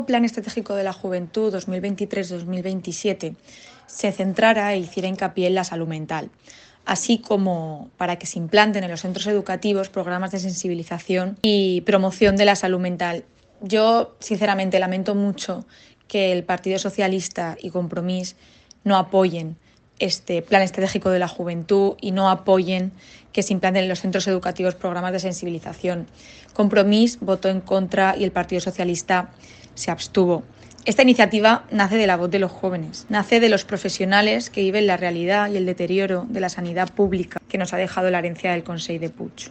El Plan Estratégico de la Juventud 2023-2027 se centrara e hiciera hincapié en la salud mental, así como para que se implanten en los centros educativos programas de sensibilización y promoción de la salud mental. Yo, sinceramente, lamento mucho que el Partido Socialista y Compromís no apoyen este Plan Estratégico de la Juventud y no apoyen que se implanten en los centros educativos programas de sensibilización. Compromís votó en contra y el Partido Socialista se abstuvo. Esta iniciativa nace de la voz de los jóvenes, nace de los profesionales que viven la realidad y el deterioro de la sanidad pública que nos ha dejado la herencia del Consell de Puig.